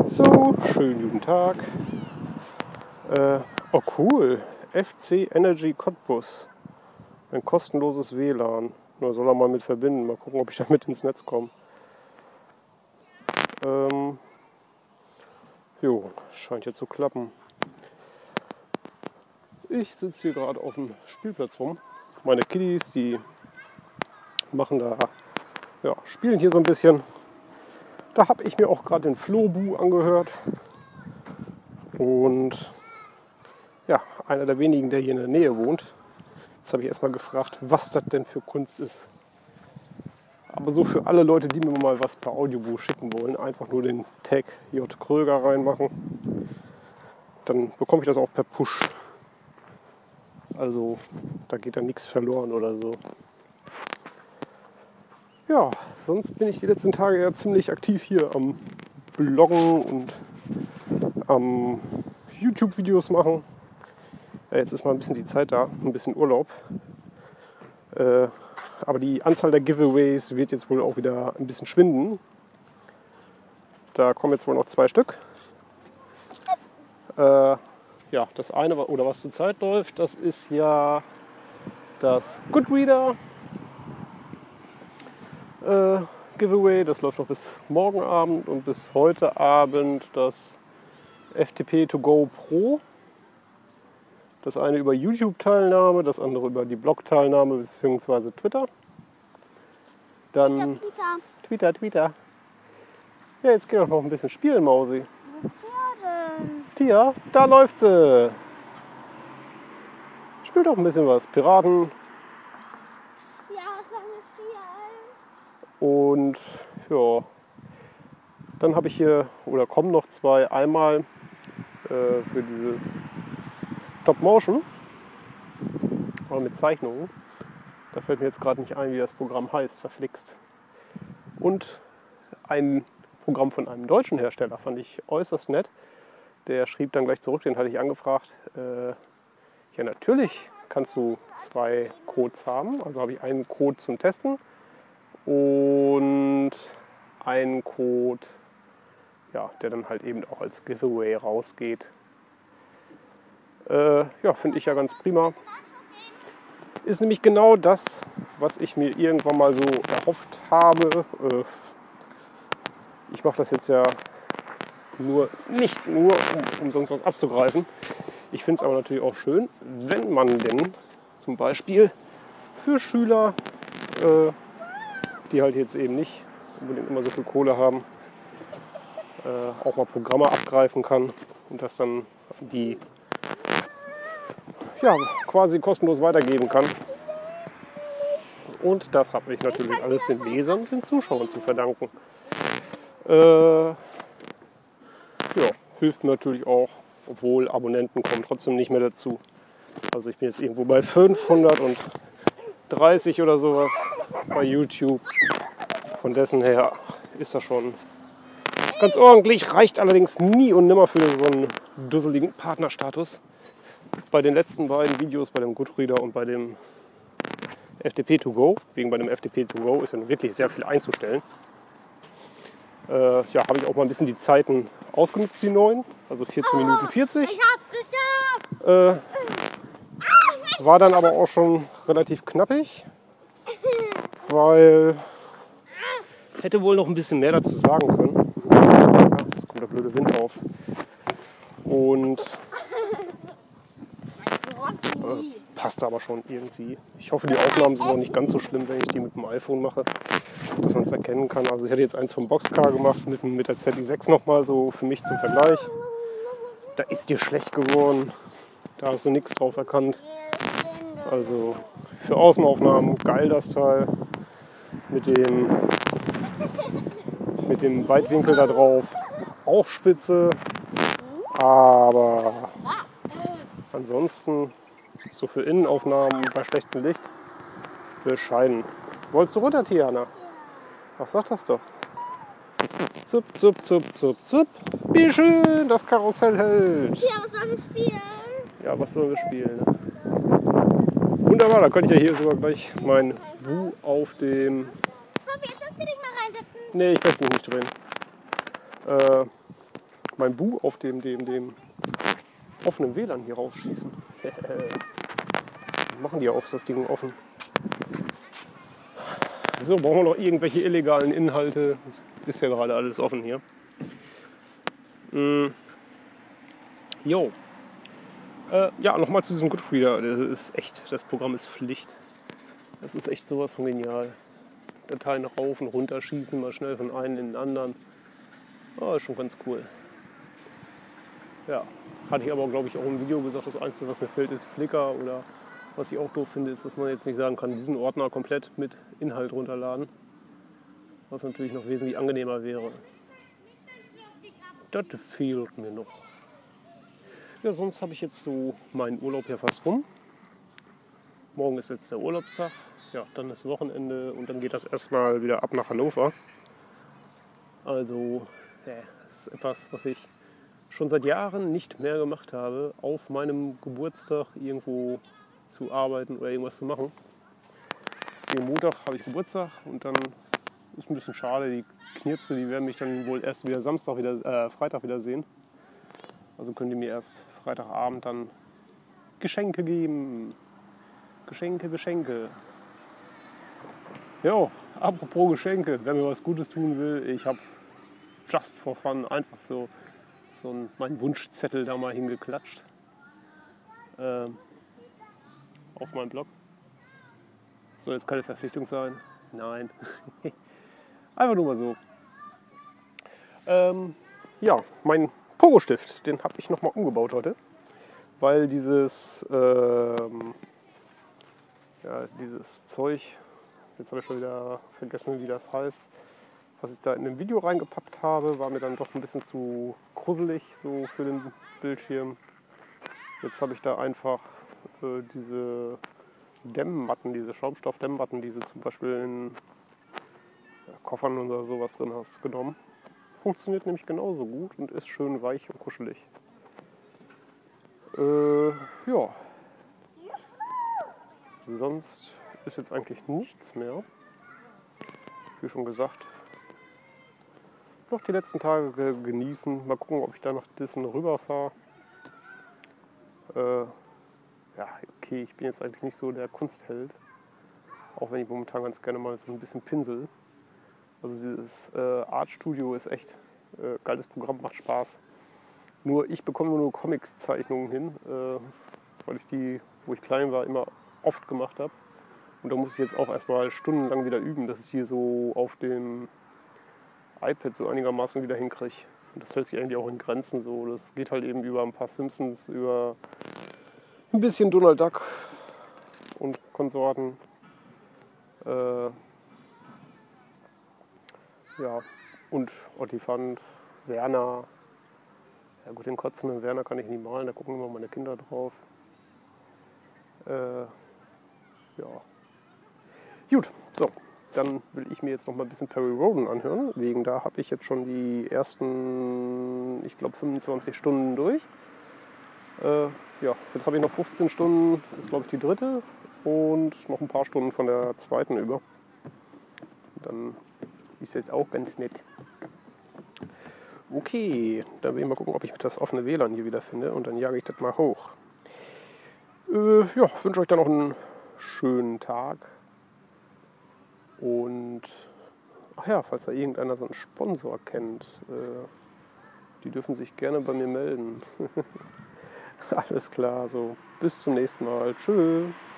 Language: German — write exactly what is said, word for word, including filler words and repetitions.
So, schönen guten Tag. Äh, oh cool, F C Energy Cottbus. Ein kostenloses W L A N. Nur soll er mal mit verbinden. Mal gucken, ob ich damit ins Netz komme. Ähm, jo, scheint ja zu klappen. Ich sitze hier gerade auf dem Spielplatz rum. Meine Kiddies, die machen da, ja, spielen hier so ein bisschen. Da habe ich mir auch gerade den Flobu angehört. Und ja, einer der wenigen, der hier in der Nähe wohnt. Jetzt habe ich erstmal gefragt, was das denn für Kunst ist. Aber so für alle Leute, die mir mal was per Audiobuch schicken wollen, einfach nur den Tag J. Kröger reinmachen. Dann bekomme ich das auch per Push. Also da geht dann nichts verloren oder so. Ja, sonst bin ich die letzten Tage ja ziemlich aktiv hier am Bloggen und am YouTube-Videos machen. Ja, jetzt ist mal ein bisschen die Zeit da, ein bisschen Urlaub. Äh, aber die Anzahl der Giveaways wird jetzt wohl auch wieder ein bisschen schwinden. Da kommen jetzt wohl noch zwei Stück. Äh, ja, das eine, oder was zurzeit läuft, das ist ja das Goodreader äh, Giveaway. Das läuft noch bis morgen Abend und bis heute Abend das F T P to go Pro. Das eine über YouTube-Teilnahme, das andere über die Blog-Teilnahme bzw. Twitter. Dann Twitter, Twitter, Twitter. Ja, jetzt geht auch noch ein bisschen spielen, Mausi. Wofür denn? Tia, da läuft sie. Spielt auch ein bisschen was. Piraten Ja, was sollen wir spielen? und ja. Dann habe ich hier, oder kommen noch zwei. Einmal äh, für dieses Stop Motion, aber mit Zeichnungen. Da fällt mir jetzt gerade nicht ein, wie das Programm heißt, verflixt. Und ein Programm von einem deutschen Hersteller fand ich äußerst nett. Der schrieb dann gleich zurück, den hatte ich angefragt. Äh, ja, natürlich kannst du zwei Codes haben. Also habe ich einen Code zum Testen und einen Code, ja, der dann halt eben auch als Giveaway rausgeht. Äh, ja, finde ich ja ganz prima. Ist nämlich genau das, was ich mir irgendwann mal so erhofft habe. Äh, ich mache das jetzt ja nur, nicht nur, um, um sonst was abzugreifen. Ich finde es aber natürlich auch schön, wenn man denn zum Beispiel für Schüler, äh, die halt jetzt eben nicht unbedingt immer so viel Kohle haben, äh, auch mal Programme abgreifen kann und das dann die ja, quasi kostenlos weitergeben kann. Und das habe ich natürlich alles den Lesern und den Zuschauern zu verdanken. Äh, ja, hilft mir natürlich auch, obwohl Abonnenten kommen trotzdem nicht mehr dazu. Also ich bin jetzt irgendwo bei fünfhundertdreißig oder sowas bei YouTube. Von dessen her ist das schon ganz ordentlich, reicht allerdings nie und nimmer für so einen dusseligen Partnerstatus. Bei den letzten beiden Videos, bei dem Goodreader und bei dem F T P to go, wegen bei dem F T P to go ist ja wirklich sehr viel einzustellen. Äh, ja, habe ich auch mal ein bisschen die Zeiten ausgenutzt, die neuen, also vierzehn Minuten vierzig. Ich hab's geschafft! Äh, war dann aber auch schon relativ knappig, weil ich hätte wohl noch ein bisschen mehr dazu sagen können. Ja, jetzt kommt der blöde Wind auf. Und äh, passt aber schon irgendwie. Ich hoffe, die Aufnahmen sind auch nicht ganz so schlimm, wenn ich die mit dem iPhone mache, dass man es erkennen kann. Also ich hatte jetzt eins vom Boxcar gemacht mit, mit der Z I sechs nochmal so für mich zum Vergleich. Da ist dir schlecht geworden. Da hast du nichts drauf erkannt. Also für Außenaufnahmen geil das Teil. Mit dem, mit dem Weitwinkel da drauf auch spitze. Aber ansonsten so für Innenaufnahmen bei schlechtem Licht bescheiden. Wolltest du runter, Tiana? Ach, sag das doch. Zup, zup, zup, zup, zup. Wie schön das Karussell hält. Ja, was sollen wir spielen? Ja, was sollen wir spielen? Ne? Wunderbar, da könnte ich ja hier sogar gleich mein Bu auf dem... Papi, jetzt darfst du dich mal reinsetzen. Nee, ich möchte mich nicht drehen. Äh, mein Bu auf dem, dem, dem offenen W L A N hier rausschießen. Machen die ja auch das Ding offen. So, brauchen wir noch irgendwelche illegalen Inhalte. Ist ja gerade alles offen hier. Mm. Jo. Äh, ja, nochmal zu diesem Goodreader. Das ist echt, das Programm ist Pflicht. Das ist echt sowas von genial. Dateien rauf und runter schießen, mal schnell von einem in den anderen. Oh, ist schon ganz cool. Ja, hatte ich aber, glaube ich, auch im Video gesagt, das Einzige, was mir fehlt, ist Flickr. Oder was ich auch doof finde, ist, dass man jetzt nicht sagen kann, diesen Ordner komplett mit Inhalt runterladen. Was natürlich noch wesentlich angenehmer wäre. Das fehlt mir noch. Ja, sonst habe ich jetzt so meinen Urlaub hier fast rum. Morgen ist jetzt der Urlaubstag. Ja, dann ist Wochenende und dann geht das erstmal wieder ab nach Hannover. Also, ja, das ist etwas, was ich schon seit Jahren nicht mehr gemacht habe, auf meinem Geburtstag irgendwo zu arbeiten oder irgendwas zu machen. Den Montag habe ich Geburtstag und dann ist ein bisschen schade, die Knirpse, die werden mich dann wohl erst wieder Samstag wieder, äh, Freitag wieder sehen. Also können die mir erst Freitagabend dann Geschenke geben. Geschenke, Geschenke. Jo, apropos Geschenke, wer mir was Gutes tun will, ich habe just for fun einfach so, so einen, meinen Wunschzettel da mal hingeklatscht. Äh, auf meinem Blog. Soll jetzt keine Verpflichtung sein? Nein. Einfach nur mal so. Ähm, ja, mein Pogo-Stift, den habe ich nochmal umgebaut heute. Weil dieses, ähm, ja, dieses Zeug, jetzt habe ich schon wieder vergessen, wie das heißt, was ich da in dem Video reingepackt habe, war mir dann doch ein bisschen zu gruselig so für den Bildschirm. Jetzt habe ich da einfach äh, diese Dämmmatten, diese Schaumstoff-Dämmmatten, die du zum Beispiel in ja, Koffern oder sowas drin hast, genommen. Funktioniert nämlich genauso gut und ist schön weich und kuschelig. Äh, ja. Sonst ist jetzt eigentlich nichts mehr. Wie schon gesagt, noch die letzten Tage genießen. Mal gucken, ob ich da nach Dissen rüberfahre. Äh, ja, okay, ich bin jetzt eigentlich nicht so der Kunstheld. Auch wenn ich momentan ganz gerne mal so ein bisschen pinsel. Also dieses äh, Art Studio ist echt äh, geiles Programm, macht Spaß. Nur ich bekomme nur Comics-Zeichnungen hin, äh, weil ich die, wo ich klein war, immer oft gemacht habe. Und da muss ich jetzt auch erstmal stundenlang wieder üben, dass ich hier so auf dem iPad so einigermaßen wieder hinkriege. Und das hält sich eigentlich auch in Grenzen so. Das geht halt eben über ein paar Simpsons, über ein bisschen Donald Duck und Konsorten. Äh, ja, und Ottifant, Werner. Ja gut, den kotzenden Werner kann ich nie malen, da gucken immer meine Kinder drauf. Äh, ja. Gut, so, dann will ich mir jetzt noch mal ein bisschen Perry Rhodan anhören. Wegen da habe ich jetzt schon die ersten, ich glaube, fünfundzwanzig Stunden durch. Äh, ja, jetzt habe ich noch fünfzehn Stunden, ist glaube ich die dritte. Und noch ein paar Stunden von der zweiten über. Dann ist jetzt auch ganz nett. Okay, dann will ich mal gucken, ob ich das offene W L A N hier wieder finde. Und dann jage ich das mal hoch. Äh, ja, ich wünsche euch dann noch einen schönen Tag. Und, ach ja, falls da irgendeiner so einen Sponsor kennt, äh, die dürfen sich gerne bei mir melden. Alles klar, so bis zum nächsten Mal. Tschüss.